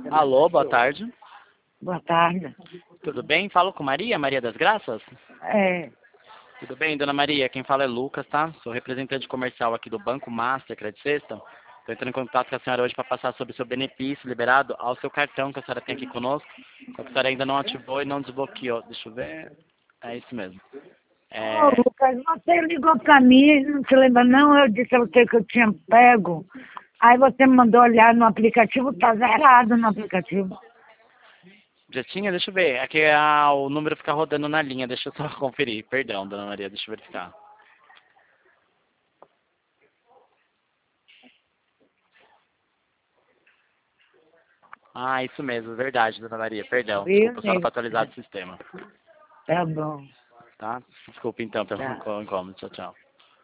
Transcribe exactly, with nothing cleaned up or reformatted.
Alô, boa tarde. Boa tarde. Tudo bem? Falo com Maria, Maria das Graças? É, Tudo bem, dona Maria? Quem fala é Lucas, tá? Sou representante comercial aqui do Banco Master, Credit Sexta. Estou entrando em contato com a senhora hoje para passar sobre o seu benefício liberado ao seu cartão que a senhora tem aqui conosco. Só que a senhora ainda não ativou e não desbloqueou. Deixa eu ver. É isso mesmo. ô É... Lucas, você ligou pra mim, não se lembra não? Eu disse a você que eu tinha pego. Aí você me mandou olhar no aplicativo, tá zerado no aplicativo. Já tinha? Deixa eu ver. É que ah, o número fica rodando na linha. Deixa eu só conferir. Perdão, dona Maria. Deixa eu verificar. Ah, isso mesmo. Verdade, dona Maria. Perdão. Viu, Desculpa, só nego? para atualizar o sistema. Tá bom, Tá? Desculpa então pelo tá. incômodo. Tchau, tchau.